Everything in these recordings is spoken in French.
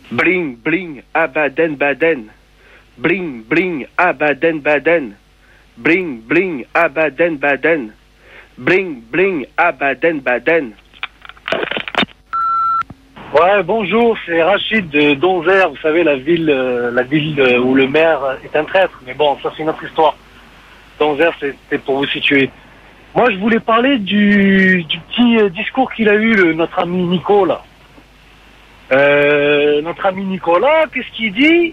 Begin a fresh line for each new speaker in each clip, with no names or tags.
Bling, bling, abaden, baden. Bling, bling, abaden, baden. Bling, bling, abaden, baden. Bling, bling, abaden, baden.
Ouais, bonjour, c'est Rachid de Donzère, vous savez, la ville où le maire est un traître. Mais bon, ça c'est une autre histoire. Donzère, c'était pour vous situer. Moi, je voulais parler du petit discours qu'il a eu, notre ami Nicolas. Notre ami Nicolas, qu'est-ce qu'il dit?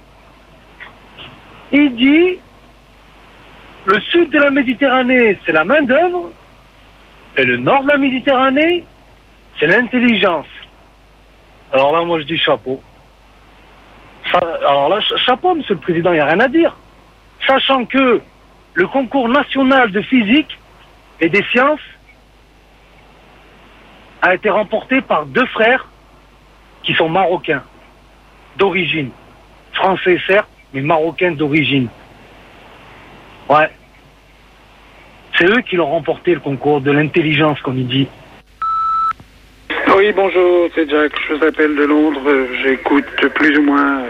Il dit, le sud de la Méditerranée, c'est la main-d'œuvre, et le nord de la Méditerranée, c'est l'intelligence. Alors là, moi, je dis chapeau. Alors là, chapeau, monsieur le président, il n'y a rien à dire. Sachant que le concours national de physique et des sciences a été remporté par deux frères qui sont marocains, d'origine. Français, certes, mais marocains d'origine. Ouais. C'est eux qui l'ont remporté, le concours de l'intelligence, comme il dit.
Oui, bonjour, c'est Jack, je vous appelle de Londres, j'écoute plus ou moins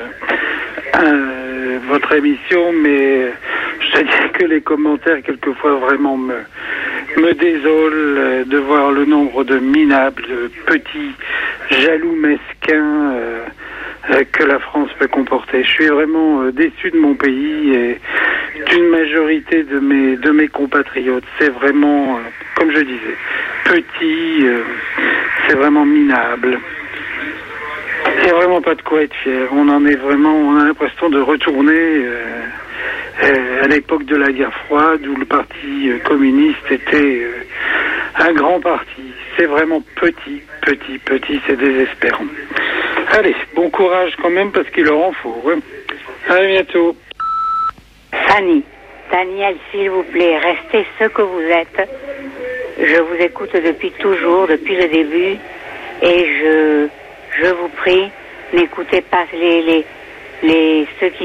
votre émission, mais je te dis que les commentaires, quelquefois, vraiment me désolent de voir le nombre de minables, de petits jaloux mesquins que la France peut comporter. Je suis vraiment déçu de mon pays et d'une majorité de mes compatriotes. C'est vraiment, comme je disais, petit, c'est vraiment minable. Il n'y a vraiment pas de quoi être fier. On a l'impression de retourner à l'époque de la guerre froide où le parti communiste était un grand parti. C'est vraiment petit, c'est désespérant. Allez, bon courage quand même parce qu'il leur en faut. Ouais. À bientôt.
Fanny, Daniel, s'il vous plaît, restez ce que vous êtes. Je vous écoute depuis toujours, depuis le début, et je vous prie, n'écoutez pas ceux qui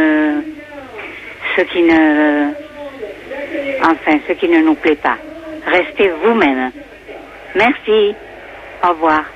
ne nous plaît pas. Restez vous-même. Merci. Au revoir.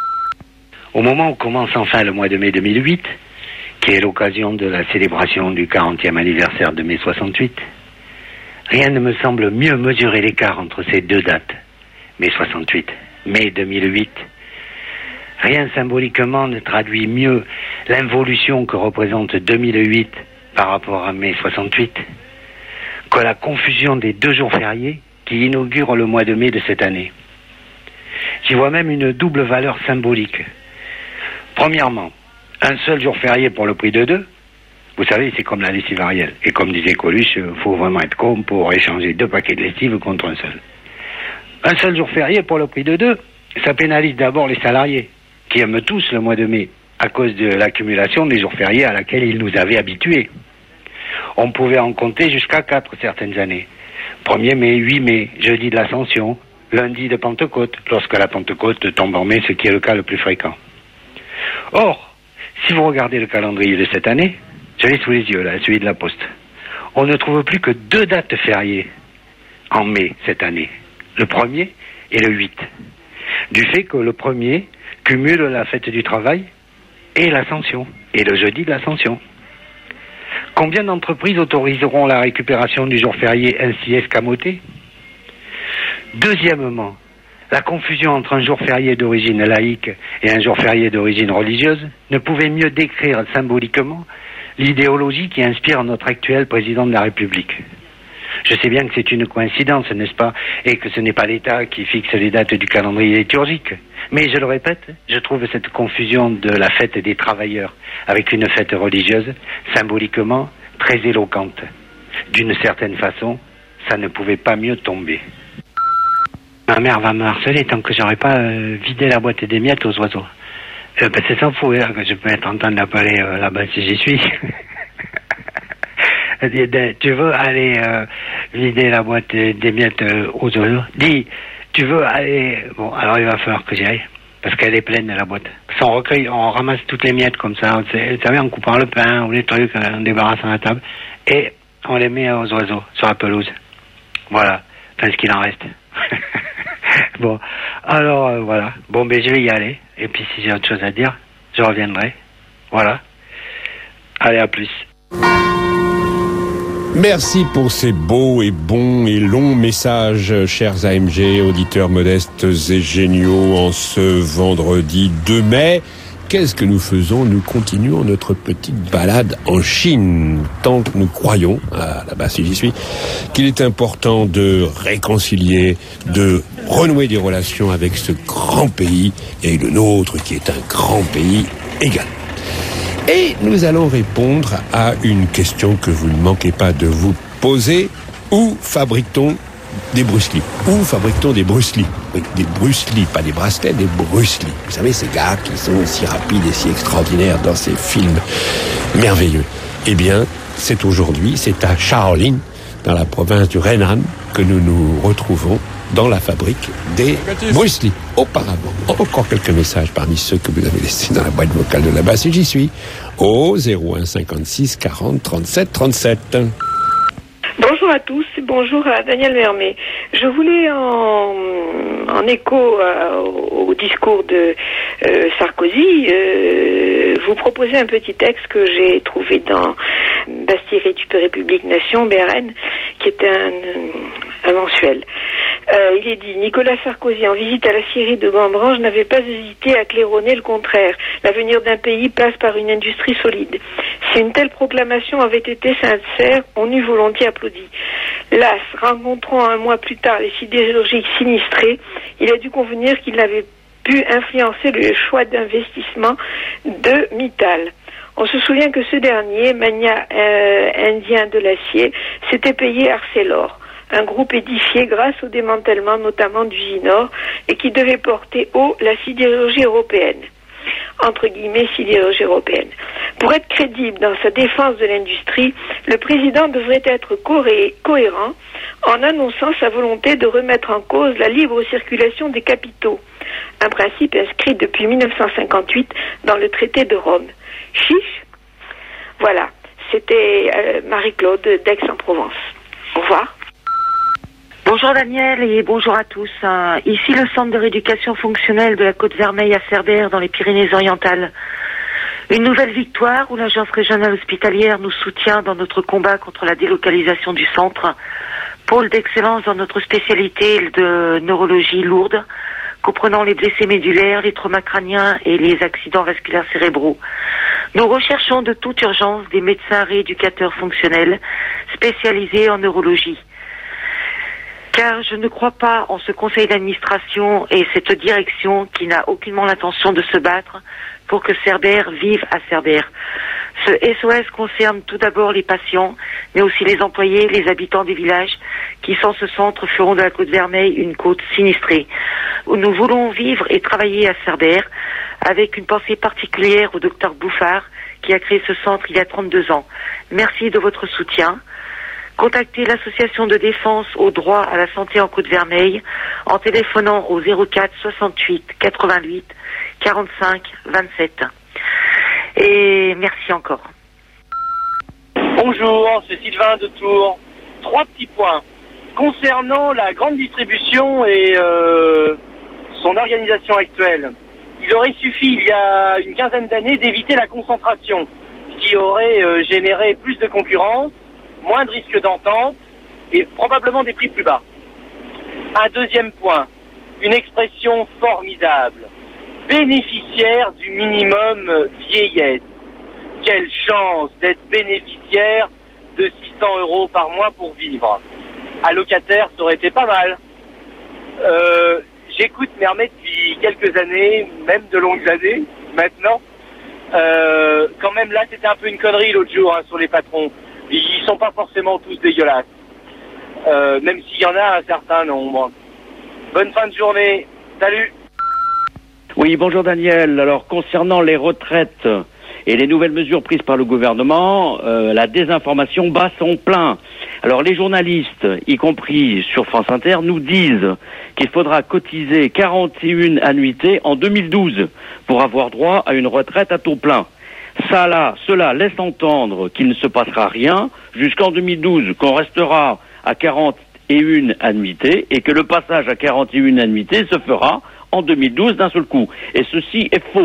Au moment où commence enfin le mois de mai 2008, qui est l'occasion de la célébration du 40e anniversaire de mai 68, rien ne me semble mieux mesurer l'écart entre ces deux dates, mai 68, mai 2008. Rien symboliquement ne traduit mieux l'involution que représente 2008 par rapport à mai 68 que la confusion des deux jours fériés qui inaugurent le mois de mai de cette année. J'y vois même une double valeur symbolique. Premièrement, un seul jour férié pour le prix de deux. Vous savez, c'est comme la lessive Ariel. Et comme disait Coluche, il faut vraiment être con pour échanger 2 paquets de lessive contre un seul. Un seul jour férié pour le prix de 2, ça pénalise d'abord les salariés, qui aiment tous le mois de mai, à cause de l'accumulation des jours fériés à laquelle ils nous avaient habitués. On pouvait en compter jusqu'à 4 certaines années. 1er mai, 8 mai, jeudi de l'Ascension, lundi de Pentecôte, lorsque la Pentecôte tombe en mai, ce qui est le cas le plus fréquent. Or, si vous regardez le calendrier de cette année, je l'ai sous les yeux là, celui de la Poste, on ne trouve plus que 2 dates fériées en mai cette année, le 1er et le 8, du fait que le 1er cumule la fête du travail et l'Ascension, et le jeudi de l'Ascension. Combien d'entreprises autoriseront la récupération du jour férié ainsi escamoté? Deuxièmement, la confusion entre un jour férié d'origine laïque et un jour férié d'origine religieuse ne pouvait mieux décrire symboliquement l'idéologie qui inspire notre actuel président de la République. Je sais bien que c'est une coïncidence, n'est-ce pas, et que ce n'est pas l'État qui fixe les dates du calendrier liturgique. Mais je le répète, je trouve cette confusion de la fête des travailleurs avec une fête religieuse symboliquement très éloquente. D'une certaine façon, ça ne pouvait pas mieux tomber. Ma mère va me harceler tant que j'aurais pas vidé la boîte des miettes aux oiseaux. C'est sans fou, hein, que je peux être en train d'appeler là-bas si j'y suis. Tu veux aller vider la boîte des miettes aux oiseaux? Dis, tu veux aller... Bon, alors il va falloir que j'y aille, parce qu'elle est pleine, la boîte. Parce qu'on recueille, on ramasse toutes les miettes comme ça, vous savez, en coupant le pain ou les trucs, en débarrassant la table, et on les met aux oiseaux, sur la pelouse. Voilà, enfin ce qu'il en reste. Bon, alors voilà. Bon, ben je vais y aller, et puis si j'ai autre chose à dire, je reviendrai. Voilà. Allez, à plus.
Merci pour ces beaux et bons et longs messages, chers AMG, auditeurs modestes et géniaux, en ce vendredi 2 mai. Qu'est-ce que nous faisons? Nous continuons notre petite balade en Chine, tant que nous croyons, là-bas si j'y suis, qu'il est important de réconcilier, de renouer des relations avec ce grand pays et le nôtre qui est un grand pays également. Et nous allons répondre à une question que vous ne manquez pas de vous poser. Où fabrique-t-on des Bruce Lee? Où fabrique-t-on des Bruce Lee? Oui, des Bruce Lee, pas des bracelets, des Bruce Lee. Vous savez, ces gars qui sont si rapides et si extraordinaires dans ces films merveilleux. Eh bien, c'est aujourd'hui, c'est à Shaolin, dans la province du Henan, que nous nous retrouvons dans la fabrique des Bruce Lee. Auparavant, encore quelques messages parmi ceux que vous avez laissés dans la boîte vocale de là-bas, si j'y suis, au 01 56 40 37 37.
Bonjour à tous, bonjour à Daniel Vermet. Je voulais, en écho au discours de Sarkozy, vous proposer un petit texte que j'ai trouvé dans Bastille République Nation, BRN, qui est un mensuel. Il est dit: Nicolas Sarkozy, en visite à la scierie de Gambrange, n'avait pas hésité à claironner le contraire. L'avenir d'un pays passe par une industrie solide. Si une telle proclamation avait été sincère, on eût volontiers applaudi. Las, rencontrant un mois plus tard les sidérurgiques sinistrés, il a dû convenir qu'il n'avait pu influencer le choix d'investissement de Mittal. On se souvient que ce dernier, magnat indien de l'acier, s'était payé Arcelor, un groupe édifié grâce au démantèlement notamment d'Usinor et qui devait porter haut la sidérurgie européenne. Entre guillemets, sidérurgie européenne. Pour être crédible dans sa défense de l'industrie, le président devrait être cohérent en annonçant sa volonté de remettre en cause la libre circulation des capitaux, un principe inscrit depuis 1958 dans le traité de Rome. Chiche. Voilà, c'était Marie-Claude d'Aix-en-Provence. Au revoir.
Bonjour Daniel et bonjour à tous. Ici le centre de rééducation fonctionnelle de la Côte-Vermeille à Cerbère dans les Pyrénées-Orientales. Une nouvelle victoire où l'agence régionale hospitalière nous soutient dans notre combat contre la délocalisation du centre. Pôle d'excellence dans notre spécialité de neurologie lourde, comprenant les blessés médulaires, les traumas crâniens et les accidents vasculaires cérébraux. Nous recherchons de toute urgence des médecins rééducateurs fonctionnels spécialisés en neurologie. Car je ne crois pas en ce conseil d'administration et cette direction qui n'a aucunement l'intention de se battre pour que Cerbère vive à Cerbère. Ce SOS concerne tout d'abord les patients, mais aussi les employés, les habitants des villages qui, sans ce centre, feront de la Côte-Vermeille une côte sinistrée. Nous voulons vivre et travailler à Cerbère avec une pensée particulière au docteur Bouffard qui a créé ce centre il y a 32 ans. Merci de votre soutien. Contactez l'association de défense au droit à la santé en Côte-Vermeille en téléphonant au 04 68 88 45 27. Et merci encore.
Bonjour, c'est Sylvain de Tours. 3 petits points. Concernant la grande distribution et son organisation actuelle, il aurait suffi il y a une quinzaine d'années d'éviter la concentration, qui aurait généré plus de concurrence, moins de risques d'entente et probablement des prix plus bas. Un deuxième point, une expression formidable, bénéficiaire du minimum vieillesse. Quelle chance d'être bénéficiaire de 600 € par mois pour vivre. Allocataire, ça aurait été pas mal. J'écoute Mermet depuis quelques années, même de longues années, maintenant. Quand même là, c'était un peu une connerie l'autre jour sur les patrons. Ils sont pas forcément tous dégueulasses. Même s'il y en a un certain nombre. Bonne fin de journée. Salut.
Oui, bonjour Daniel. Alors, concernant les retraites et les nouvelles mesures prises par le gouvernement, la désinformation bat son plein. Alors, les journalistes, y compris sur France Inter, nous disent qu'il faudra cotiser 41 annuités en 2012 pour avoir droit à une retraite à taux plein. Cela laisse entendre qu'il ne se passera rien jusqu'en 2012, qu'on restera à 41 annuités et que le passage à 41 annuités se fera en 2012 d'un seul coup. Et ceci est faux.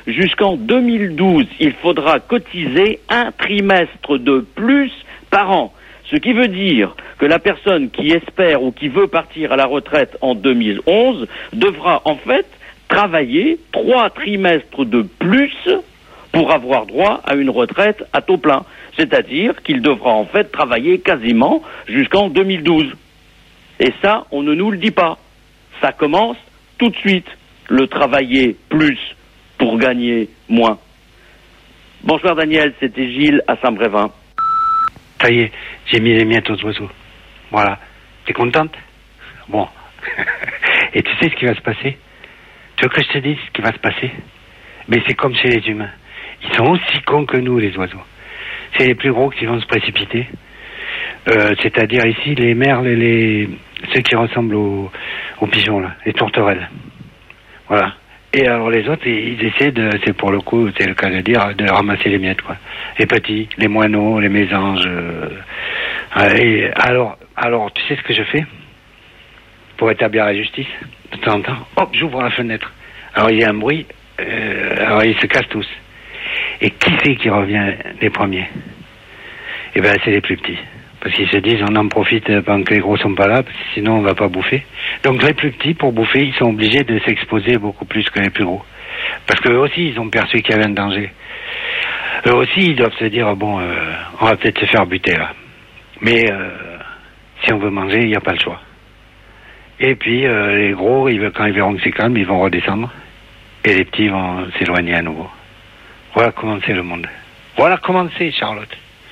jusqu'en 2012, il faudra cotiser un trimestre de plus par an. Ce qui veut dire que la personne qui espère ou qui veut partir à la retraite en 2011 devra en fait travailler 3 trimestres de plus pour avoir droit à une retraite à taux plein. C'est-à-dire qu'il devra en fait travailler quasiment jusqu'en 2012. Et ça, on ne nous le dit pas. Ça commence tout de suite, le travailler plus pour gagner moins. Bonsoir Daniel, c'était Gilles à Saint-Brévin.
Ça y est, j'ai mis les miettes aux oiseaux. Voilà. T'es contente? Bon. Et tu sais ce qui va se passer? Tu veux que je te dise ce qui va se passer? Mais c'est comme chez les humains. Ils sont aussi cons que nous, les oiseaux. C'est les plus gros qui vont se précipiter. C'est-à-dire ici, les merles et ceux qui ressemblent aux pigeons, là, les tourterelles. Voilà. Et alors les autres, ils essaient c'est pour le coup, c'est le cas de dire, de ramasser les miettes, quoi. Les petits, les moineaux, les mésanges. Et alors, tu sais ce que je fais? Pour établir la justice, de temps en temps, hop, j'ouvre la fenêtre. Alors il y a un bruit, alors ils se cassent tous. Et qui c'est qui revient les premiers? Eh ben, c'est les plus petits. Parce qu'ils se disent, on en profite pendant que les gros sont pas là, parce que sinon on va pas bouffer. Donc les plus petits, pour bouffer, ils sont obligés de s'exposer beaucoup plus que les plus gros. Parce qu'eux aussi, ils ont perçu qu'il y avait un danger. Eux aussi, ils doivent se dire, bon, on va peut-être se faire buter là. Mais si on veut manger, il n'y a pas le choix. Et puis, les gros, quand ils verront que c'est calme, ils vont redescendre. Et les petits vont s'éloigner à nouveau. Voilà comment c'est le monde. Voilà comment c'est, Charlotte.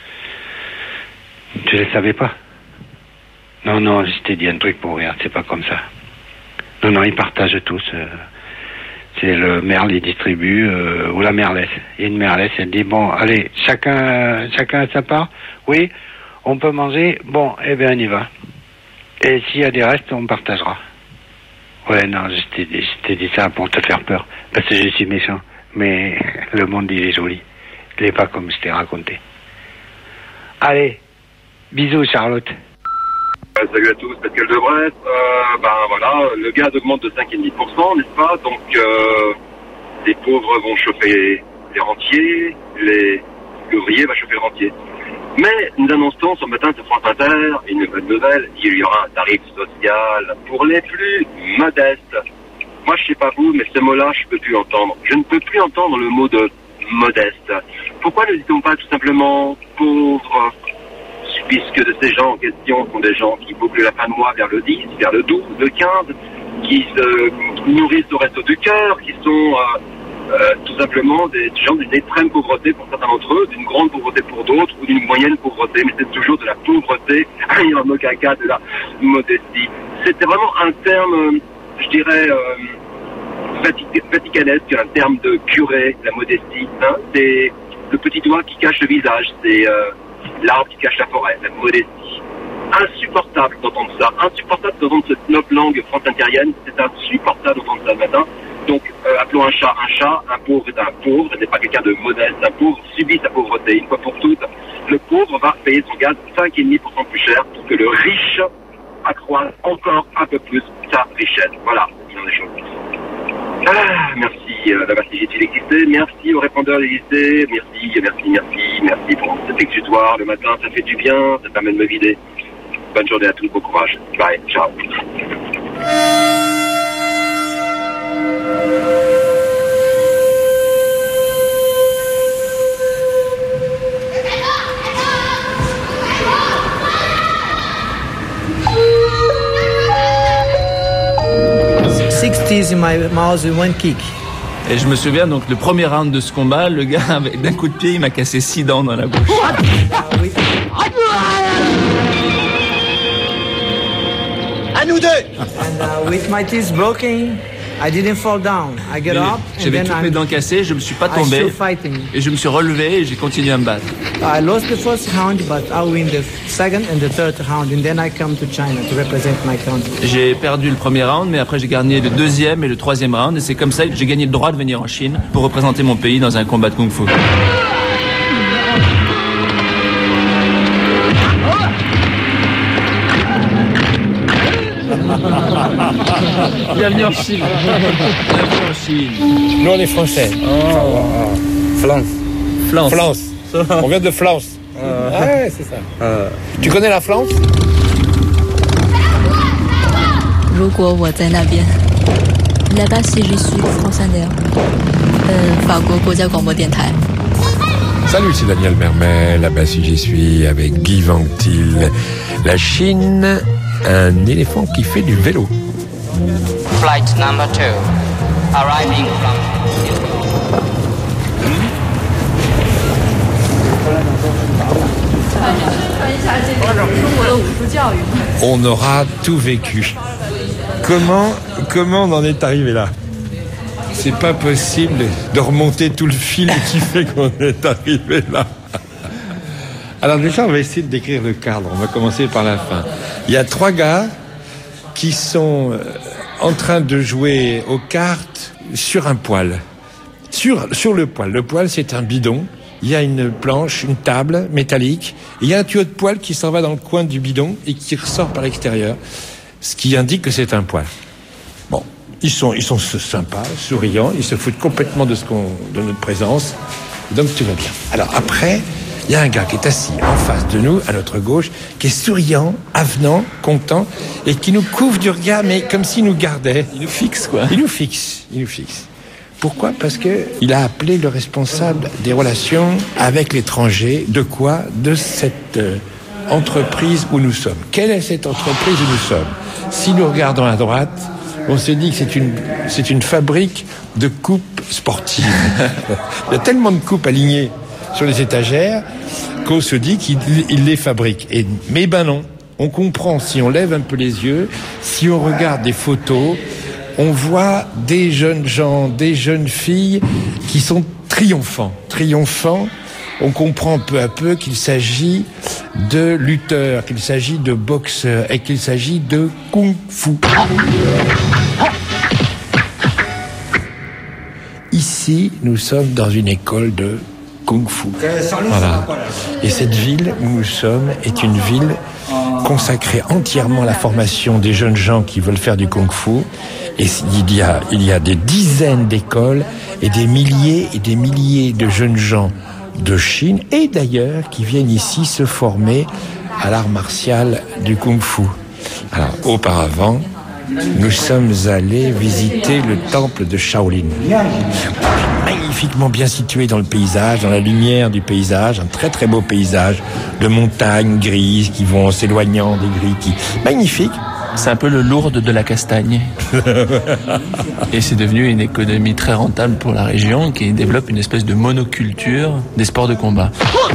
Tu le savais pas? Non, je t'ai dit un truc pour rire, c'est pas comme ça. Non, ils partagent tous. C'est le merle, il distribue, ou la merlesse. Il y a une merlesse, elle dit, bon, allez, chacun à sa part. Oui, on peut manger, bon, eh bien, on y va. Et s'il y a des restes, on partagera. Ouais, non, je t'ai dit ça pour te faire peur, parce que je suis méchant. Mais le monde, il est joli. Il n'est pas comme je t'ai raconté. Allez, bisous, Charlotte.
Salut à tous, Pascal de Brest. Voilà, le gaz augmente de 5,5%, n'est-ce pas? Donc, les pauvres vont chauffer les rentiers, l'ouvrier va chauffer le rentier. Mais nous annonçons ce matin sur France Inter une bonne nouvelle, il y aura un tarif social pour les plus modestes. Moi, je sais pas vous, mais ce mot-là, je peux plus entendre. Je ne peux plus entendre le mot de modeste. Pourquoi ne dit-on pas tout simplement pauvre, puisque de ces gens en question sont des gens qui bouclent la fin de mois vers le 10, vers le 12, le 15, qui se nourrissent au resto du cœur, qui sont tout simplement des gens d'une extrême pauvreté pour certains d'entre eux, d'une grande pauvreté pour d'autres, ou d'une moyenne pauvreté, mais c'est toujours de la pauvreté, il y a un mot caca, de la modestie. C'était vraiment un terme, je dirais, vaticanesque, un terme de curé, la modestie. Hein, c'est le petit doigt qui cache le visage, c'est l'arbre qui cache la forêt, la modestie. Insupportable d'entendre ça, insupportable d'entendre cette noble langue france-intérienne, c'est insupportable d'entendre ça le matin. Donc, appelons un chat, un pauvre est un pauvre, ce n'est pas quelqu'un de modeste, un pauvre subit sa pauvreté, une fois pour toutes. Le pauvre va payer son gaz 5,5% plus cher pour que le riche accroisse encore un peu plus sa richesse. Voilà, il en est chose. Merci d'avoir essayé d'exister, merci aux répondeurs d'exister, merci pour cet exutoire le matin, ça fait du bien, ça permet de me vider. Bonne journée à tous, bon courage. Bye, ciao.
In my mouth with one kick.
Et je me souviens donc le premier round de ce combat, le gars avec d'un coup de pied il m'a cassé 6 dents dans la bouche.
À nous deux. And with my teeth broken, I didn't fall down. I get up.
J'avais toutes mes dents cassées, je me suis pas tombé. Et je me suis relevé et j'ai continué à me battre.
I lost the first round, but I win the second and the third round, and then I come to China to represent my country.
J'ai perdu le premier round, mais après j'ai gagné le deuxième et le troisième round, et c'est comme ça que j'ai gagné le droit de venir en Chine pour représenter mon pays dans un combat de kung-fu. Bienvenue en Chine. Bienvenue en Chine.
Nous, on est français. France. On vient de France. Ouais, c'est ça. Tu connais la France?
如果我在那边 Là-bas, si je suis France Inter, 法国国家广播电台.
Salut, c'est Daniel Mermet. Là-bas, si j'y suis avec Guy Ventil. La Chine, un éléphant qui fait du vélo.
Flight number 2, arriving from...
On aura tout vécu. Comment on en est arrivé là? C'est pas possible de remonter tout le fil qui fait qu'on est arrivé là. Alors déjà, on va essayer de décrire le cadre. On va commencer par la fin. Il y a 3 gars qui sont en train de jouer aux cartes sur un poêle. Sur le poêle. Le poêle, c'est un bidon. Il y a une planche, une table métallique. Il y a un tuyau de poêle qui s'en va dans le coin du bidon et qui ressort par l'extérieur. Ce qui indique que c'est un poêle. Bon, ils sont sympas, souriants, ils se foutent complètement de notre présence. Donc tout va bien. Alors après, il y a un gars qui est assis en face de nous, à notre gauche, qui est souriant, avenant, content, et qui nous couvre du regard, mais comme s'il nous gardait.
Il nous fixe, quoi.
Il nous fixe. Pourquoi? Parce que il a appelé le responsable des relations avec l'étranger. De quoi? De cette entreprise où nous sommes. Quelle est cette entreprise où nous sommes? Si nous regardons à droite, on se dit que c'est une fabrique de coupes sportives. Il y a tellement de coupes alignées sur les étagères qu'on se dit qu'il les fabrique. Mais non, on comprend si on lève un peu les yeux, si on regarde des photos, on voit des jeunes gens, des jeunes filles qui sont triomphants. On comprend peu à peu qu'il s'agit de lutteurs, qu'il s'agit de boxeurs et qu'il s'agit de kung-fu. Ici, nous sommes dans une école de kung-fu. Voilà. Et cette ville où nous sommes est une ville consacrée entièrement à la formation des jeunes gens qui veulent faire du kung-fu. Et il y a des dizaines d'écoles et des milliers de jeunes gens de Chine et d'ailleurs qui viennent ici se former à l'art martial du kung-fu. Alors, auparavant, nous sommes allés visiter le temple de Shaolin. Magnifiquement bien situé dans le paysage, dans la lumière du paysage, un très très beau paysage de montagnes grises qui vont s'éloignant des grilles magnifique.
C'est un peu le Lourdes de la castagne. Et c'est devenu une économie très rentable pour la région qui développe une espèce de monoculture des sports de combat.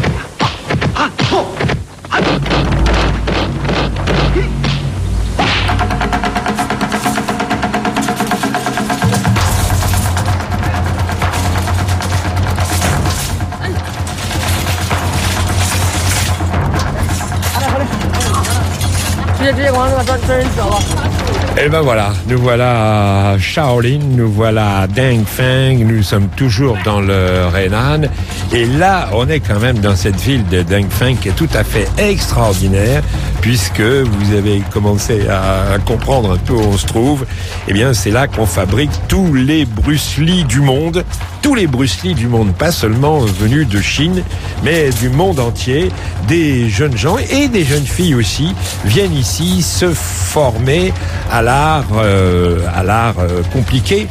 Et ben voilà, nous voilà à Shaolin, nous voilà à Dengfeng, nous sommes toujours dans le Henan. Et là, on est quand même dans cette ville de Dengfeng qui est tout à fait extraordinaire, puisque vous avez commencé à comprendre un peu où on se trouve. Eh bien, c'est là qu'on fabrique tous les Bruce Lee du monde. Tous les Bruce Lee du monde, pas seulement venus de Chine, mais du monde entier. Des jeunes gens et des jeunes filles aussi viennent ici se former à l'art compliqué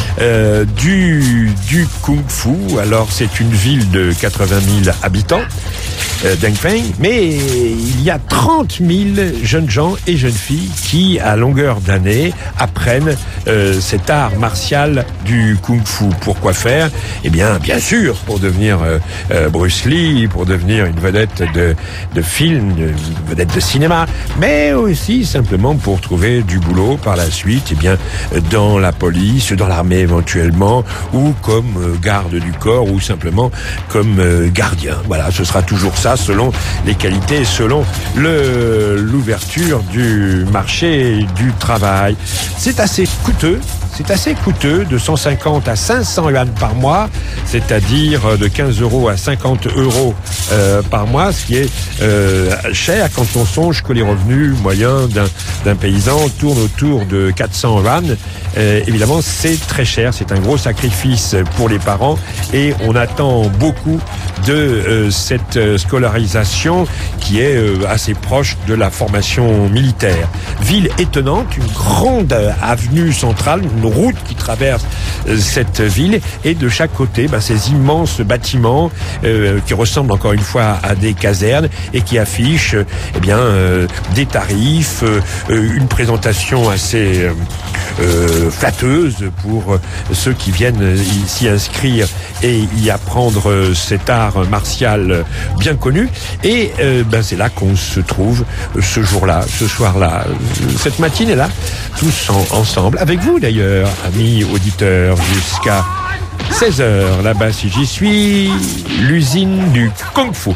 du kung-fu. Alors c'est une ville de 80 000 habitants, Dengfeng, mais il y a 30 000 jeunes gens et jeunes filles qui, à longueur d'année, apprennent cet art martial du kung-fu. Pourquoi faire? Eh bien, bien sûr, pour devenir Bruce Lee, pour devenir une vedette de film, une vedette de cinéma, mais aussi simplement pour trouver du boulot par la suite, eh bien, dans la police, dans l'armée éventuellement, ou comme garde du corps, ou simplement comme gardien. Voilà, ce sera toujours ça, selon les qualités, selon l'ouverture du marché du travail. C'est assez coûteux, c'est assez coûteux, de 150 à 500 yuan par mois, c'est-à-dire de 15 € à 50 € par mois, ce qui est cher quand on songe que les revenus moyens d'un paysan tournent autour de 400 yuan. Évidemment, c'est très cher, c'est un gros sacrifice pour les parents et on attend beaucoup de cette scolarisation qui est assez proche de la formation militaire. Ville étonnante, une grande avenue centrale, une route qui traverse cette ville et de chaque côté, ces immenses bâtiments qui ressemblent encore une fois à des casernes et qui affichent des tarifs, une présentation assez flatteuse pour ceux qui viennent s'y inscrire et y apprendre cet art martial bien connu. Et c'est là qu'on se trouve ce jour-là, ce soir-là, cette matinée-là, tous ensemble, avec vous d'ailleurs, amis auditeurs, jusqu'à 16h. Là-bas, si j'y suis, l'usine du Kung Fu.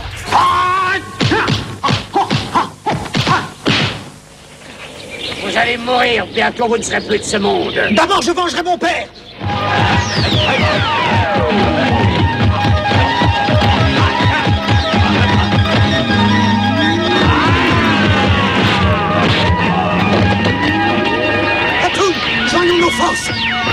Vous allez mourir, bientôt vous ne serez plus de ce monde. D'abord, je vengerai mon père. À tous, joignons nos forces.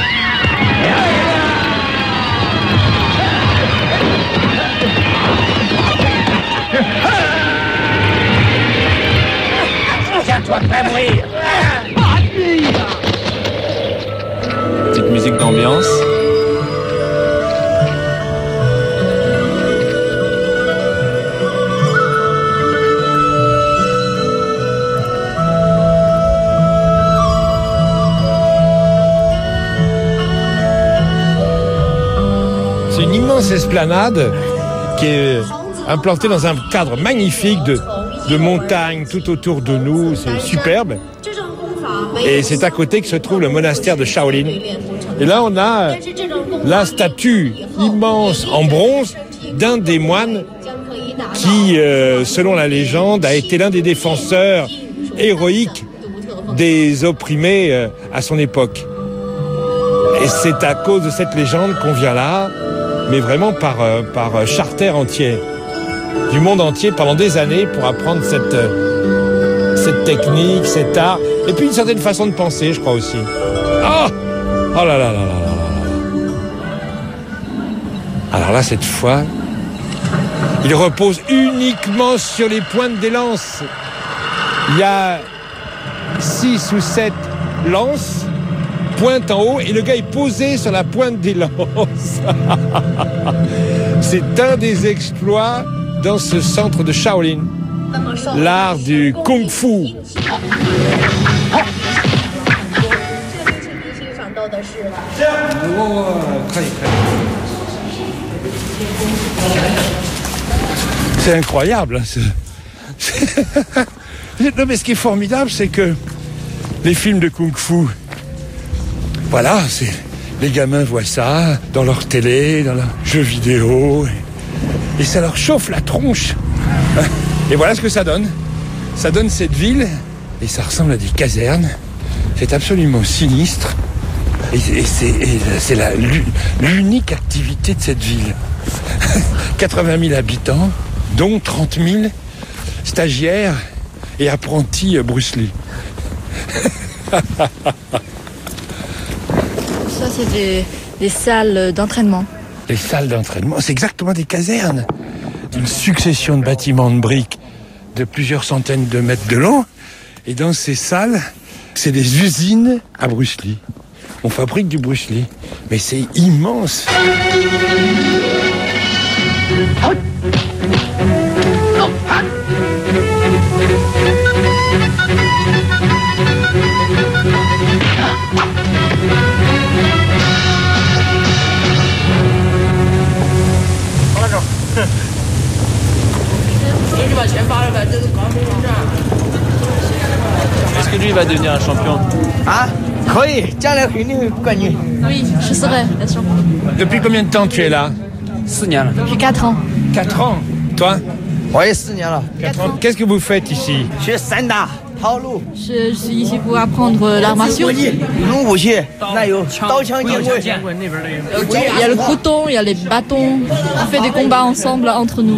Tiens-toi prêt à mourir.
Petite musique d'ambiance.
C'est une immense esplanade qui est implantée dans un cadre magnifique de montagnes tout autour de nous. C'est superbe. Et c'est à côté que se trouve le monastère de Shaolin. Et là, on a la statue immense en bronze d'un des moines qui, selon la légende, a été l'un des défenseurs héroïques des opprimés à son époque. Et c'est à cause de cette légende qu'on vient là, mais vraiment par charter entier, du monde entier pendant des années pour apprendre cette technique, cet art, et puis une certaine façon de penser, je crois aussi. Oh là là là là là. Alors là, cette fois, il repose uniquement sur les pointes des lances. Il y a 6 ou 7 lances, pointe en haut, et le gars est posé sur la pointe des lances. C'est un des exploits dans ce centre de Shaolin, l'art du Kung Fu. C'est incroyable. Non, mais ce qui est formidable, c'est que les films de Kung Fu, voilà, les gamins voient ça dans leur télé, dans leurs jeux vidéo, et ça leur chauffe la tronche. Et voilà ce que ça donne. Ça donne cette ville, et ça ressemble à des casernes. C'est absolument sinistre. Et c'est l'unique activité de cette ville. 80 000 habitants, dont 30 000 stagiaires et apprentis Bruce Lee.
Ça, c'est des salles d'entraînement.
Les salles d'entraînement, c'est exactement des casernes. Une succession de bâtiments de briques de plusieurs centaines de mètres de long. Et dans ces salles, c'est des usines à Bruce Lee. On fabrique du Bruce Lee. Mais c'est immense.
Est-ce que lui va devenir un champion?
Oui, je serai, bien sûr.
Depuis combien de temps tu es là?
Depuis 4 ans.
4 ans. Toi?
Oui, 4 ans.
4 ans. Qu'est-ce que vous faites ici?
Je suis ici pour apprendre l'art martiaux. Il y a le couteau, il y a les bâtons. On fait des combats ensemble entre nous.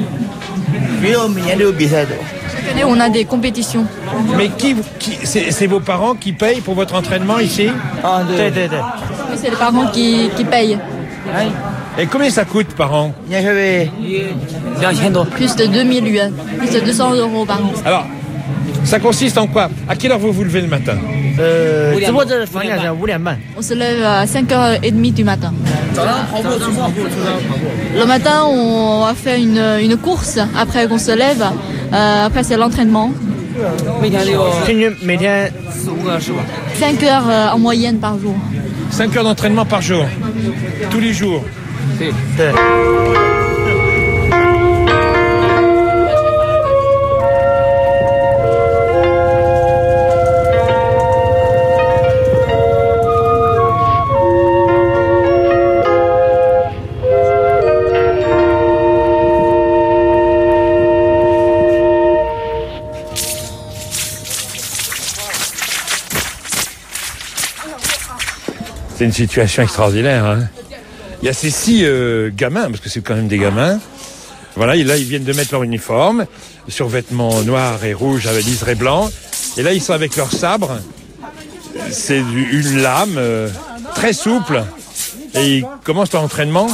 Chaque année, on a des compétitions.
Mais c'est vos parents qui payent pour votre entraînement ici?
Oui, c'est les parents qui payent.
Et combien ça coûte par an?
Plus de 2000 yuan, plus de 200 € par an.
Alors, ça consiste en quoi? À quelle heure vous vous levez le matin?
On se lève à 5h30 du matin. Le matin, on va faire une course après qu'on se lève. Après, c'est l'entraînement. 5 heures en moyenne par jour.
5 heures d'entraînement par jour? Tous les jours? C'est une situation extraordinaire. Hein. Il y a ces 6 gamins, parce que c'est quand même des gamins. Voilà, et là, ils viennent de mettre leur uniforme, survêtement noir et rouge avec liseré blanc. Et là, ils sont avec leur sabre. C'est une lame très souple. Et ils commencent leur entraînement.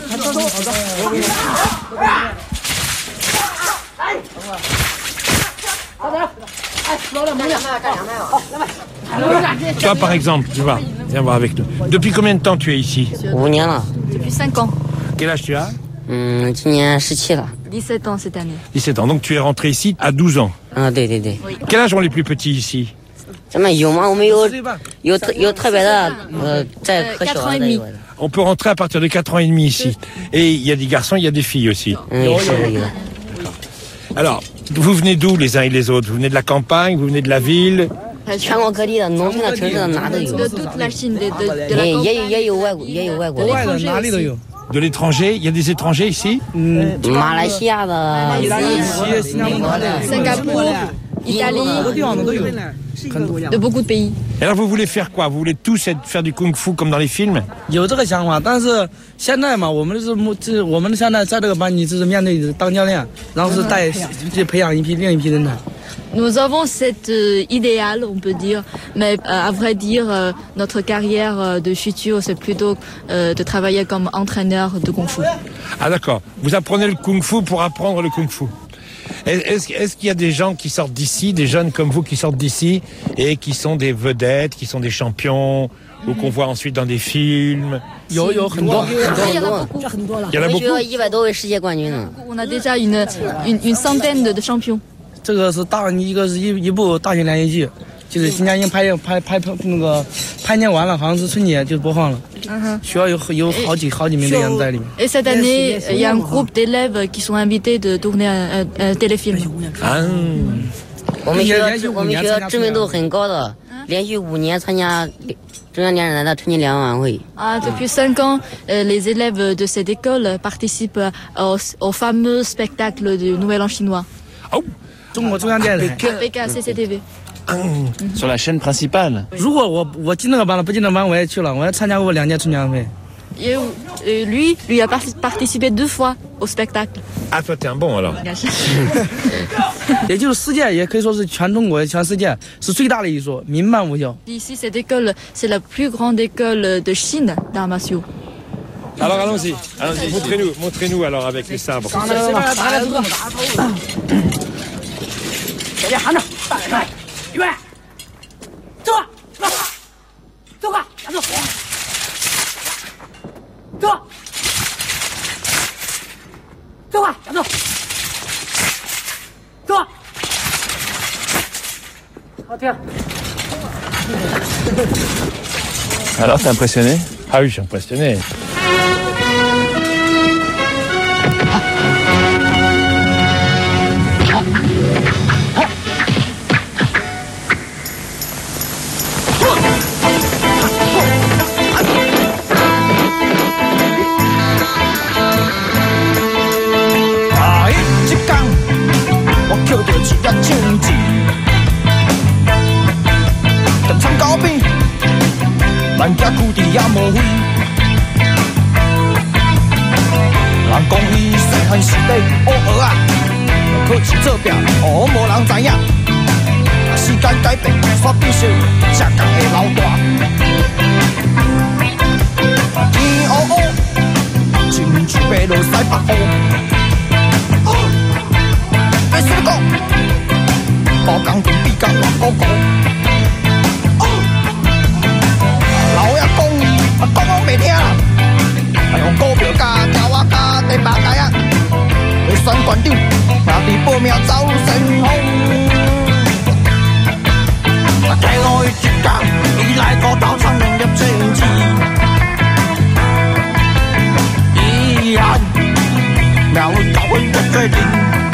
Toi, par exemple, tu vois, viens voir avec nous. Depuis combien de temps tu es ici?
Depuis 5 ans.
Quel âge tu as?
17 ans cette année.
17 ans. Donc tu es rentré ici à 12 ans.
Oui.
Quel âge ont les plus petits ici?
4 ans et demi.
On peut rentrer à partir de 4 ans et demi ici. Et il y a des garçons, il y a des filles aussi. Alors, vous venez d'où les uns et les autres? Vous venez de la campagne, vous venez de la ville?
De toute la Chine, de la campagne.
De l'étranger? Il y a des étrangers ici?
Malaisie, Singapour, Italie, de beaucoup de pays.
Et alors vous voulez faire quoi? Vous voulez tous faire du kung-fu comme dans les films?
Nous avons cet idéal, on peut dire, mais à vrai dire, notre carrière de futur, c'est plutôt de travailler comme entraîneur de kung-fu.
Ah d'accord, vous apprenez le kung-fu pour apprendre le kung-fu. Est-ce qu'il y a des gens qui sortent d'ici, des jeunes comme vous qui sortent d'ici et qui sont des vedettes, qui sont des champions ou qu'on voit ensuite dans des films?
Il y en a beaucoup. On a déjà une centaine de champions. Et cette année, il y a un groupe d'élèves qui sont invités de tourner un téléfilm. Depuis 5 ans, les élèves de cette école participent au fameux spectacle du Nouvel An chinois. Avec CCTV.
Sur la chaîne principale.
Et lui a participé 2 fois au spectacle.
Ah, toi, t'es un bon alors.
Ici, cette école, c'est la plus grande école de Chine d'arts martiaux.
Alors allons-y, montrez-nous alors avec les sabres.
Alors, t'es impressionné?
Ah oui, je suis impressionné.
咱家苦地也无悔。人讲伊细汉时代乌学啊，考试做拼，乌无人知影。时间改变，煞变小，才工会老大。天乌乌，亲像爬落西北乌。要怎讲？无工钱比较大高高。老爷讲，讲袂听啦。用股票加条啊加第八界啊，要选县长，拿地报名走先锋。听我一讲，伊来个斗场能力政治，遗憾，苗教会的决定，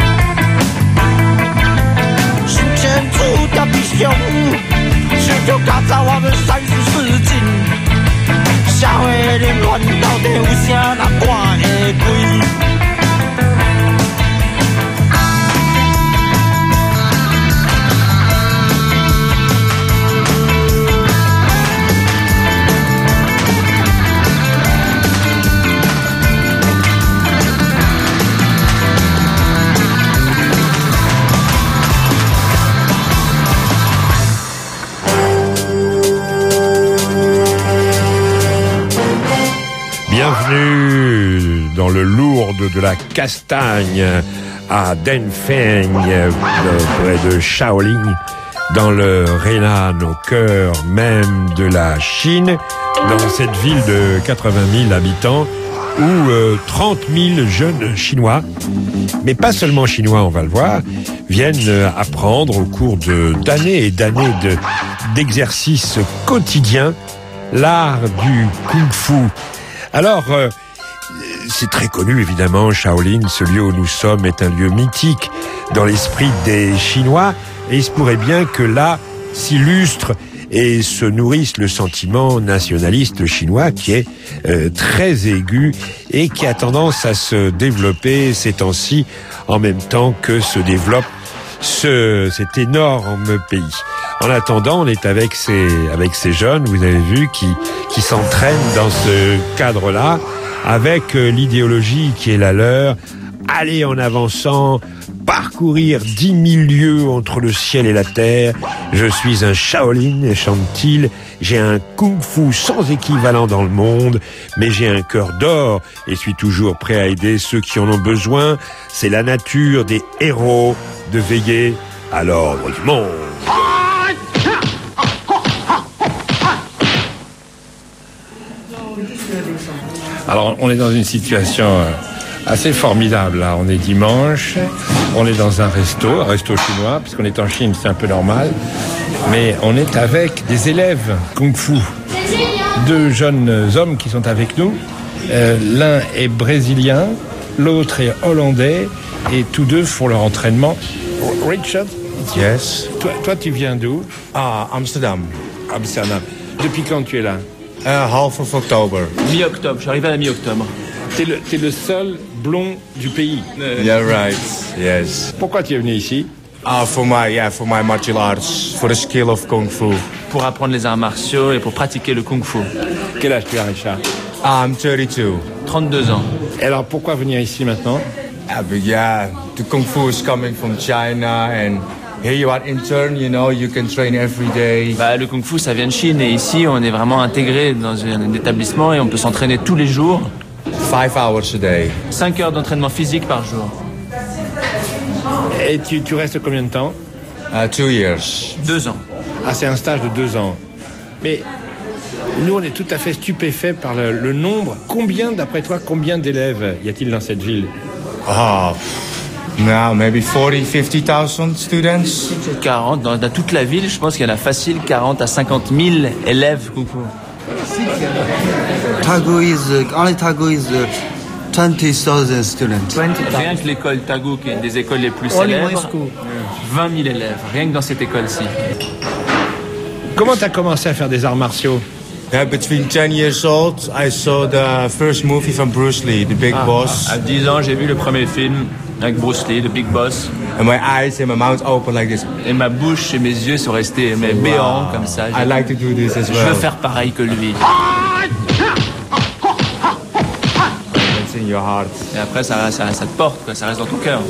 新前注掉必凶，是就加早我们34斤。社会凌乱，到底有啥人看会开？
Bienvenue dans le Lourdes de la Castagne à Denfeng, près de Shaolin, dans le Henan, au cœur même de la Chine, dans cette ville de 80 000 habitants où 30 000 jeunes Chinois, mais pas seulement Chinois, on va le voir, viennent apprendre au cours d'années et d'années d'exercices quotidiens l'art du kung-fu. Alors, c'est très connu évidemment, Shaolin, ce lieu où nous sommes est un lieu mythique dans l'esprit des Chinois, et il se pourrait bien que là s'illustre et se nourrisse le sentiment nationaliste chinois qui est très aigu et qui a tendance à se développer ces temps-ci en même temps que se développe cet énorme pays. En attendant, on est avec ces jeunes, vous avez vu, qui s'entraînent dans ce cadre-là, avec l'idéologie qui est la leur, aller en avançant, parcourir 10 000 lieues entre le ciel et la terre. Je suis un Shaolin, chante-t-il, j'ai un kung-fu sans équivalent dans le monde, mais j'ai un cœur d'or et suis toujours prêt à aider ceux qui en ont besoin. C'est la nature des héros de veiller à l'ordre du monde.
Alors, on est dans une situation assez formidable, là. On est dimanche, on est dans un resto chinois, puisqu'on est en Chine, c'est un peu normal. Mais on est avec des élèves kung-fu. 2 jeunes hommes qui sont avec nous. L'un est brésilien, l'autre est hollandais, et tous deux font leur entraînement. Richard?
Yes.
Toi, tu viens d'où?
Amsterdam.
Amsterdam. Depuis quand tu es là?
Half of October.
Mi-octobre, je suis arrivé à la mi-octobre.
T'es le seul blond du pays.
Yeah, right. Yes.
Pourquoi tu es venu ici?
For my martial arts, for the skill of kung fu.
Pour apprendre les arts martiaux et pour pratiquer le kung-fu.
Quel âge tu as, Richard?
I'm 32.
32 ans.
Et alors, pourquoi venir ici maintenant?
The kung fu is coming from China and here you are intern, you can train every day.
Le kung fu, ça vient de Chine et ici, on est vraiment intégré dans un établissement et on peut s'entraîner tous les jours.
5 hours a day.
5 heures d'entraînement physique par jour.
Et tu restes combien de temps?
2 years.
2 ans.
Ah, c'est un stage de 2 ans. Mais nous, on est tout à fait stupéfaits par le nombre. D'après toi, combien d'élèves y a-t-il dans cette ville?
Now, maybe 40,000-50,000 students.
40, dans toute la ville, je pense qu'il y en a facile 40 à 50 000 élèves kung fu.
Tagu is 20,000 students.
Rien que l'école Tagu, qui est une des écoles les plus célèbres, 20 000 élèves, rien que dans cette école-ci.
Comment tu as commencé à faire des arts martiaux?
Between 10 years old, I saw the first movie from Bruce Lee, The Big Boss.
À 10 ans, j'ai vu le premier film avec Bruce Lee, The Big Boss.
And my eyes and my mouth open like this.
Et ma bouche et mes yeux sont restés béants comme ça.
I like to do this as well.
Je veux faire pareil que lui.
It's in your heart.
Et après, ça te porte, quoi, ça reste dans ton cœur.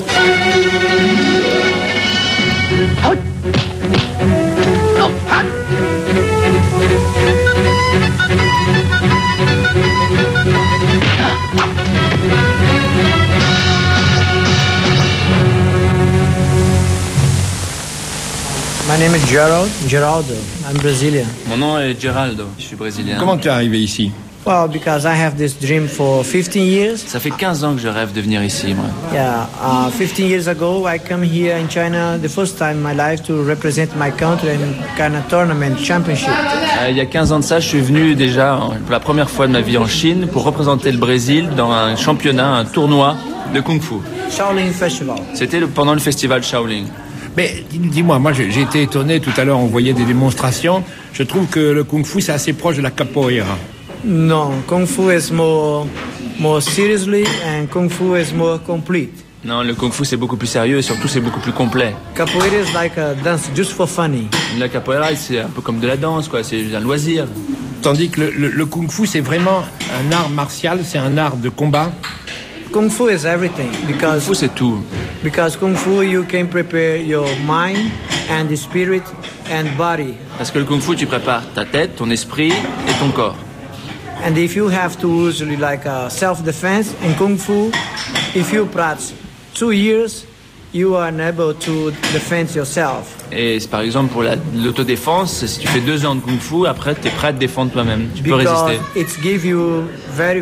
My name is Geraldo. I'm Brazilian.
Mon nom est Geraldo, je suis brésilien.
Comment tu es arrivé ici?
Well, because I have this dream for 15 years.
Ça fait 15 ans que je rêve de venir ici, moi.
Yeah, 15 years ago, I come here in China the first time in my life to represent my country in kind of tournament championship.
Il y a 15 ans de ça, je suis venu déjà pour la première fois de ma vie en Chine pour représenter le Brésil dans un championnat, un tournoi de Kung-Fu.
Shaolin Festival.
C'était pendant le festival Shaolin.
Mais dis-moi, moi j'ai été étonné tout à l'heure, on voyait des démonstrations. Je trouve que le kung-fu c'est assez proche de la capoeira.
No, Kung Fu is more seriously and Kung Fu is more complete.
Non, le Kung-Fu c'est beaucoup plus sérieux et surtout c'est beaucoup plus complet.
Capoeira is like a dance just for funny.
La capoeira c'est un peu comme de la danse, quoi, c'est un loisir.
Tandis que le kung-fu c'est vraiment un art martial, c'est un art de combat.
Kung Fu is everything because
Kung Fu c'est tout.
Because Kung Fu you can prepare your mind and the spirit and body.
Parce que le Kung-Fu tu prépares ta tête, ton esprit et ton corps.
And if you have to usually like self-defense in Kung Fu, if you practice 2 years, you are unable to defend yourself.
Et par exemple pour l'autodéfense, si tu fais 2 ans de Kung Fu, après tu es prêt à te défendre toi-même. Tu peux résister.
It gives you very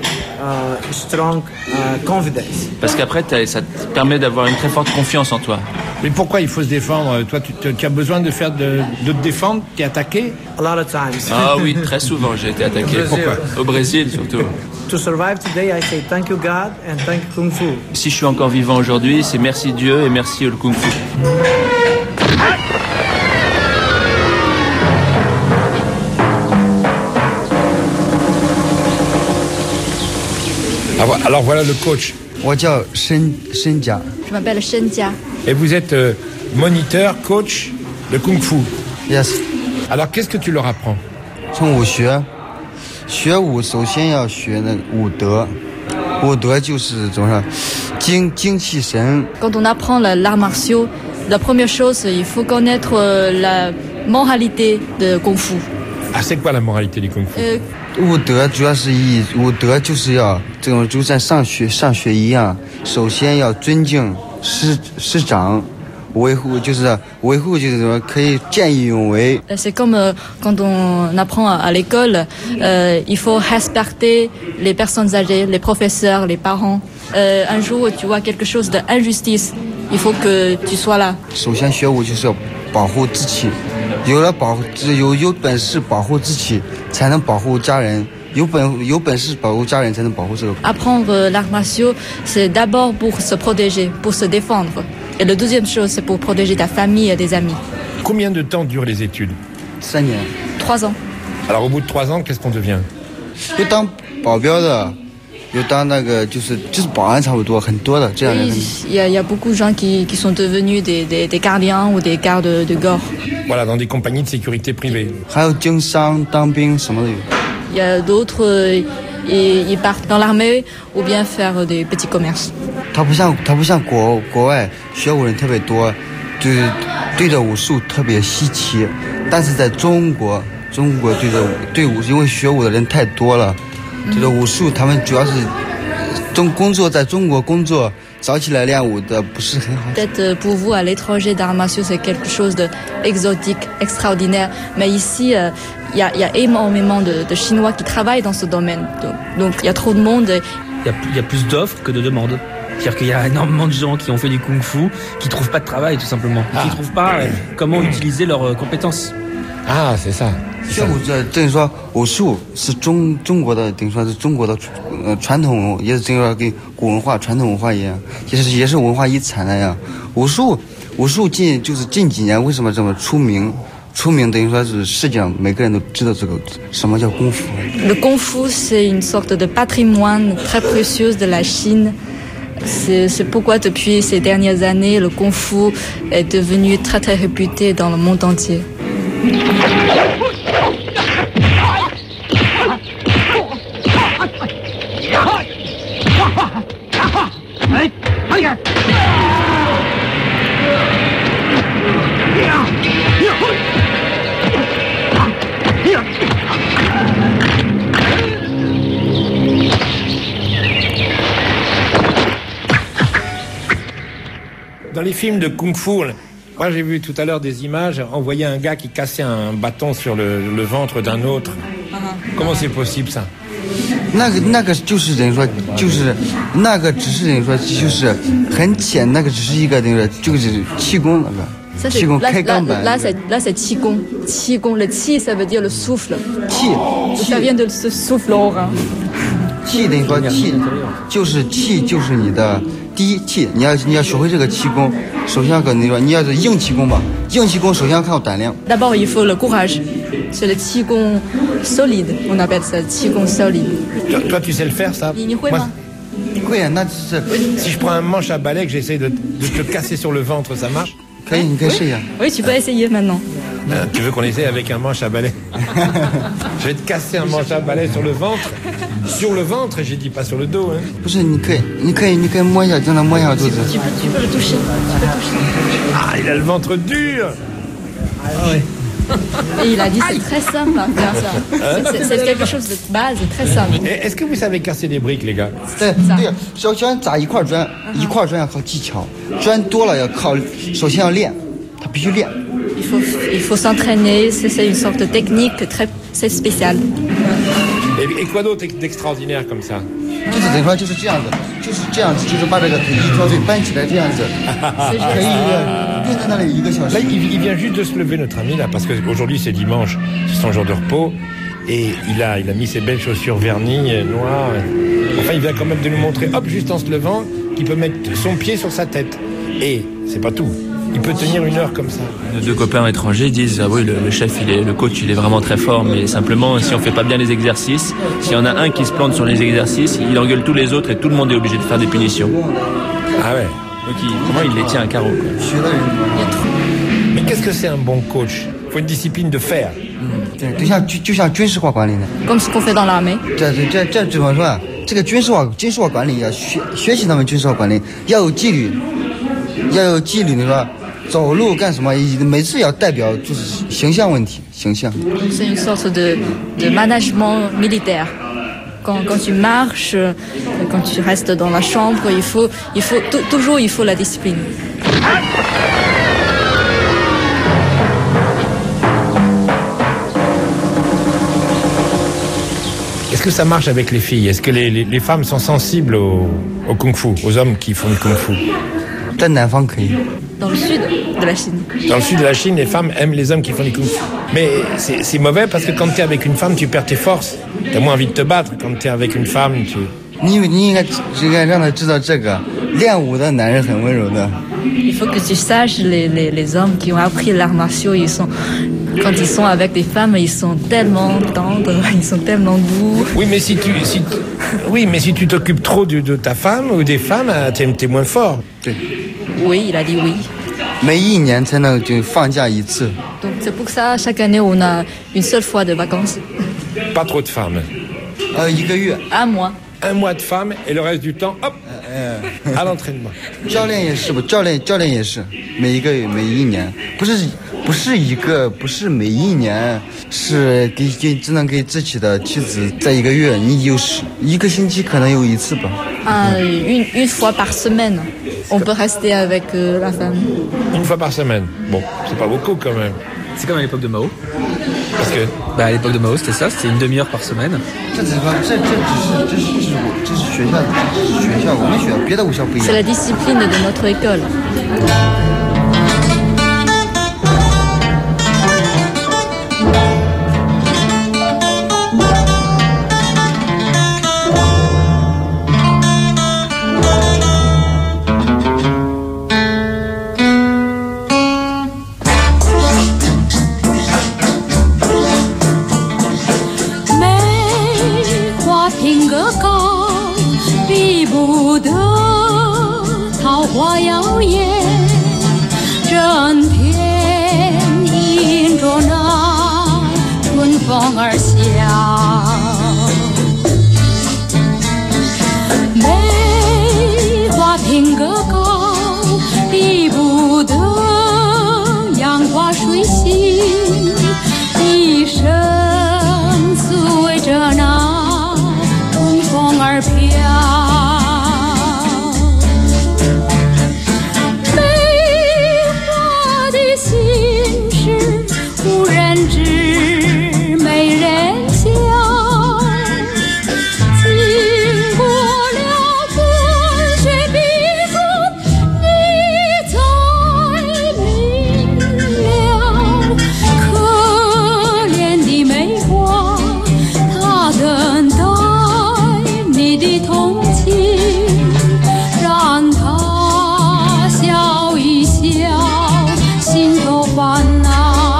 strong confidence.
Parce qu'après ça te permet d'avoir une très forte confiance en toi.
Mais pourquoi il faut se défendre? Toi, tu as besoin de te défendre, t'es attaqué?
A lot of times.
Ah oui, très souvent j'ai été attaqué.
Pourquoi?
Au Brésil surtout.
To survive today, I say thank you God and thank you Kung Fu.
Si je suis encore vivant aujourd'hui, c'est merci Dieu et merci le Kung Fu.
Alors voilà le coach.
Je m'appelle Shen Jia.
Et vous êtes moniteur, coach de Kung Fu.
Yes.
Alors qu'est-ce que tu leur apprends?
从武学，学武首先要学那武德，武德就是怎么说，精气神。
Quand on apprend l'art martial, la première chose, il faut connaître la moralité de Kung Fu.
Ah, c'est quoi la moralité du Kung Fu?
武德主要是武德就是要这种就像上学一样，首先要尊敬师长。维护就是什么可以见义勇为。
C'est comme quand on apprend à l'école, il faut respecter les personnes âgées, les professeurs, les parents. Un jour tu vois quelque chose d'injustice, il faut que tu sois là.
首先学武就是要保护自己，有本事保护自己，才能保护家人。有本事保护家人，才能保护这个。
Apprendre l'art martial, c'est d'abord pour se protéger, pour se défendre. Et la deuxième chose, c'est pour protéger ta famille et tes amis.
Combien de temps durent les études?
3年。
3 ans.
Alors au bout de 3 ans, qu'est-ce qu'on devient?
就当保镖的，就当那个就是保安差不多，很多的这样的。
Il y a beaucoup de gens qui sont devenus des gardiens ou des gardes de corps.
Voilà, dans des compagnies de sécurité privée.
还有经商、当兵什么的有。
Il y a d'autres, ils partent dans l'armée ou bien faire des petits commerces.
他不像国外学武人特别多，就是对着武术特别稀奇。但是在中国对武，因为学武的人太多了，对着武术他们主要是在中国工作，早起来练武的不是很好。
Peut-être pour vous à l'étranger, d'arts martiaux c'est quelque chose d'exotique, extraordinaire, mais ici il y a énormément de Chinois qui travaillent dans ce domaine. Donc il y a trop de monde.
Il y a plus d'offres que de demandes. C'est-à-dire qu'il y a énormément de gens qui ont fait du kung-fu, qui trouvent pas de travail tout simplement, qui trouvent pas comment utiliser leurs compétences.
Ah, c'est ça.
学武等于说武术是中国的，等于说是中国的传统，也是等于说跟古文化、传统文化一样，也是文化遗产那样。武术近几年为什么这么出名？等于说是世界上每个人都知道这个什么叫功夫。
Le kung fu c'est une sorte de patrimoine très précieux de la Chine. C'est pourquoi depuis ces dernières années, le Kung Fu est devenu très très réputé dans le monde entier.
Dans les films de kung-fu, moi j'ai vu tout à l'heure des images, on voyait un gars qui cassait un bâton sur le ventre d'un autre. Comment c'est possible ça?
那个就是等于说，就是那个只是等于说就是很浅，那个只是一个等于说就是气功那个。 气功开钢板。
Là c'est qigong. Qigong, le qi ça veut dire le souffle.
Qi.
Ça vient de ce souffle aura.
Qi 等于说气就是气就是你的第一气，你要学会这个气功，首先要跟你说你要是硬气功吧，硬气功首先要靠胆量。
D'abord il faut le courage. C'est le qigong solide. On appelle ça qigong solide.
Toi tu sais le faire ça?
你会吗？
会啊，那是。
Si je prends un manche à balai que j'essaie de te casser sur le ventre, ça marche?
可以，你可以试一下。
Oui, tu peux essayer maintenant.
Tu veux qu'on essaie avec un manche à balai? Je vais te casser un manche à balai sur le ventre. Sur le ventre, j'ai dit pas sur le dos. Hein.
不是，你可以摸一下，让他摸一下肚子。
Tu peux le toucher.
Ah, il a le ventre dur.
Ah ouais. Et il a dit c'est très simple à faire ça. C'est quelque chose de base, très simple.
Est-ce que vous savez casser des briques, les gars?
对，首先砸一块砖，一块砖要靠技巧，砖多了要靠，首先要练，他必须练。
Il faut s'entraîner, c'est une sorte de technique très spéciale.
Et quoi d'autre d'extraordinaire comme ça?
就是等于说就是这样子，就是这样子，就是把这个腿一条腿搬起来这样子，可以练在那里1个小时。
Là, il vient juste de se lever, notre ami, là, parce qu'aujourd'hui c'est dimanche, c'est son jour de repos, et il a mis ses belles chaussures vernies, noires. Enfin, il vient quand même de nous montrer, hop, juste en se levant, qu'il peut mettre son pied sur sa tête. Et c'est pas tout. Il peut tenir 1 heure comme ça.
Nos 2 copains étrangers disent ah oui le chef le coach il est vraiment très fort, mais simplement si on fait pas bien les exercices, s'il y en a un qui se plante sur les exercices, il engueule tous les autres et tout le monde est obligé de faire des punitions.
Ah ouais.
Donc comment il les tient à carreau quoi.
Mais qu'est-ce que c'est un bon coach? Il faut une discipline de fer.
就像军事化管理的。
Comme ce qu'on fait dans l'armée.
这怎么说啊？这个军事化管理要学习他们军事化管理，要有纪律，你说。 走路干什么？每次要代表就是形象问题，形象。
C'est une sorte de management militaire. Quand tu marches, quand tu restes dans la chambre, il faut toujours la discipline.
Est-ce que ça marche avec les filles? Est-ce que les femmes sont sensibles au kung-fu, aux hommes qui font du kung-fu?
在南方可以。
Dans le sud de la Chine.
Dans le sud de la Chine, les femmes aiment les hommes qui font du kung-fu. Mais c'est mauvais parce que quand tu es avec une femme, tu perds tes forces. Tu as moins envie de te battre. Quand tu es avec une femme, tu...
你应该让他知道这个，练武的男人很温柔的。
Il faut que tu saches les hommes qui ont appris l'art martiaux, quand ils sont avec des femmes, ils sont tellement tendres, ils sont tellement doux.
Oui, mais si tu t'occupes trop de ta femme ou des femmes, t'es moins fort.
Oui, il a dit oui.
每1年才能就放假1次。
Donc c'est pour ça chaque année on a une seule fois de vacances.
Pas trop de femmes.
1个月。
1 mois.
1 mois de femmes et le reste du temps, hop, à l'entraînement.
教练也是不？教练也是每1个月每1年，不是每1年，是只能给自己的妻子在1个月，你有1个星期可能有1次吧。
Une fois par semaine, on peut rester avec la femme.
1 fois par semaine. Bon, c'est pas beaucoup quand même.
C'est comme à l'époque de Mao.
Parce que
à l'époque de Mao, c'était ça, c'était 1 demi-heure par semaine.
这是学校，我们学校别的武校不一样。
C'est la discipline de notre école.
花摇曳，整片迎着那春风而笑。梅花品格高，比不得杨花水洗，一生随着那春风而飘。无人知，没人晓。经过了风雪冰封，你才明了。可怜的梅花，它等待你的同情，让它笑一笑，心头烦恼。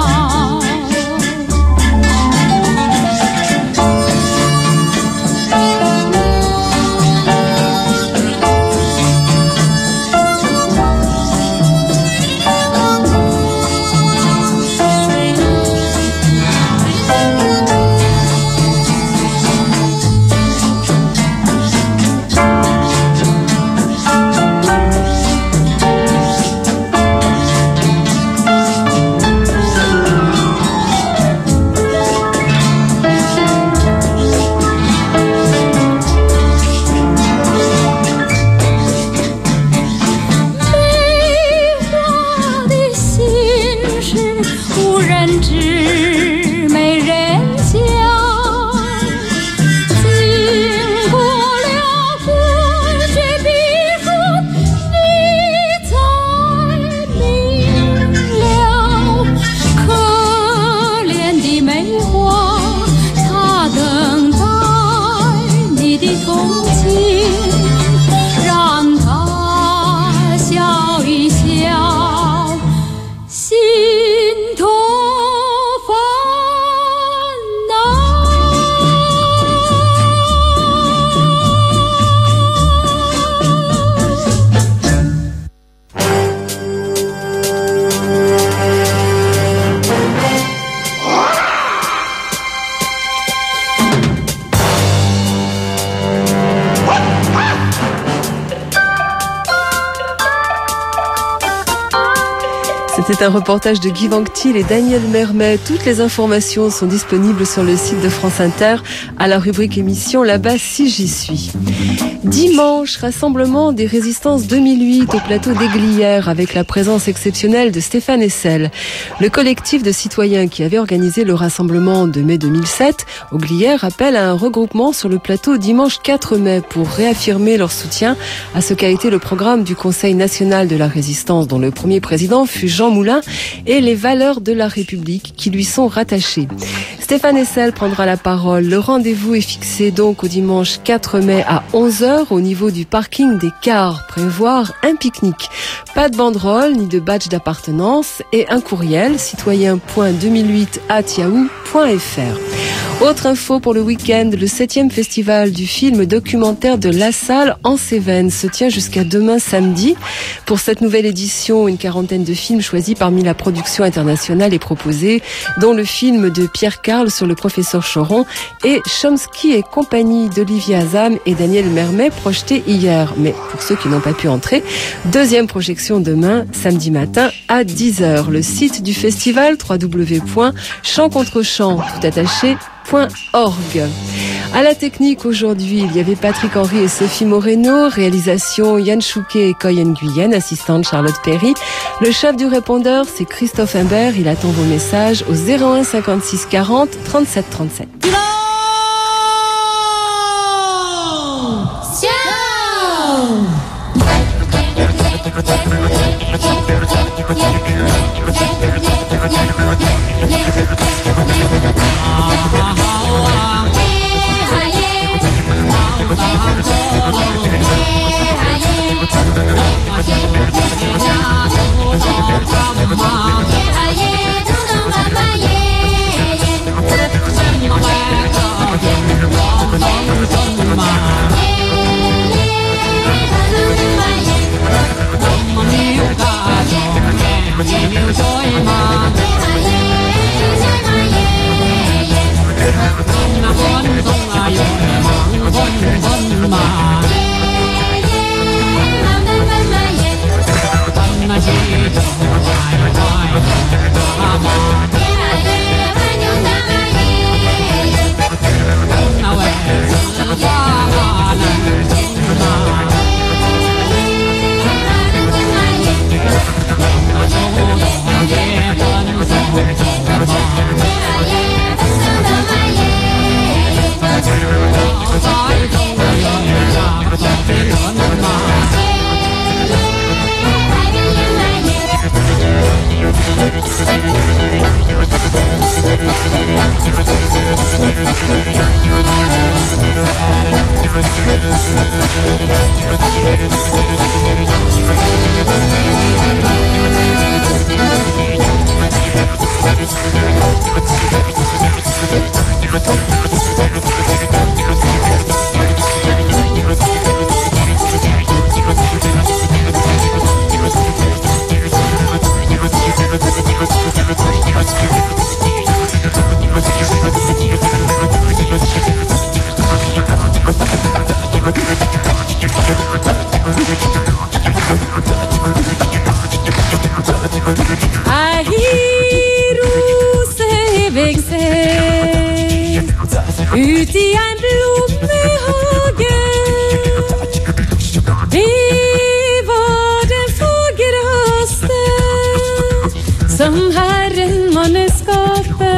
C'est un reportage de Guy Vanctil et Daniel Mermet. Toutes les informations sont disponibles sur le site de France Inter à la rubrique émission Là-bas si j'y suis. Dimanche, rassemblement des Résistances 2008 au plateau d'Aiglières avec la présence exceptionnelle de Stéphane Hessel. Le collectif de citoyens qui avait organisé le rassemblement de mai 2007 au Glières appelle à un regroupement sur le plateau dimanche 4 mai pour réaffirmer leur soutien à ce qu'a été le programme du Conseil national de la résistance dont le premier président fut Jean Moulin et les valeurs de la République qui lui sont rattachées. Stéphane Hessel prendra la parole. Le rendez-vous est fixé donc au dimanche 4 mai à 11h au niveau du parking des cars. Prévoir un pique-nique. Pas de banderole ni de badge d'appartenance et un courriel citoyen.2008@yahoo.fr. Autre info pour le week-end, le 7e festival du film documentaire de La Salle en Cévennes se tient jusqu'à demain samedi. Pour cette nouvelle édition, une quarantaine de films choisis parmi la production internationale est proposée, dont le film de Pierre Carl sur le professeur Choron et Chomsky et compagnie d'Olivier Azam et Daniel Mermet projeté hier. Mais pour ceux qui n'ont pas pu entrer, deuxième projection demain, samedi matin à 10h. Le site du festival www.chant-contre-chant.org. À la technique aujourd'hui, il y avait Patrick Henry et Sophie Moreno, réalisation Yann Chouquet et Coy Nguyen, assistante Charlotte Perry. Le chef du répondeur, c'est Christophe Imbert, il attend vos messages au 01 56 40 37 37.
Yeah. Ut I en blommehage Det var det fagraste Som Herren måtte skape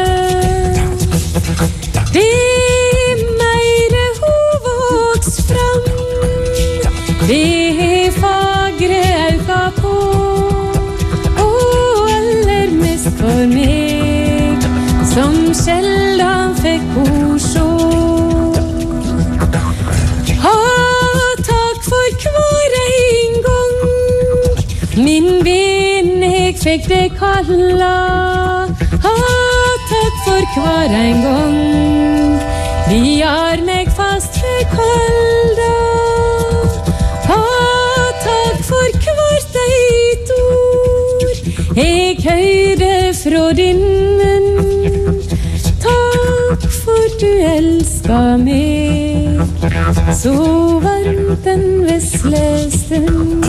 Det meire hun voks fram Det fagre auka på Og aller mest for meg Som sjeldan fikk hun sjå Takk for hver en gang Min venn jeg fikk det kalla Takk for hver en gang Vi har meg fast for kalda Takk for hvert eit ord Jeg høyde fra din munn Takk for du elskar meg Så varmt den vesle stund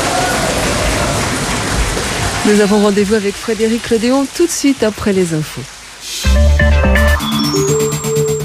Nous avons rendez-vous avec Frédéric Lodéon tout de suite après les infos.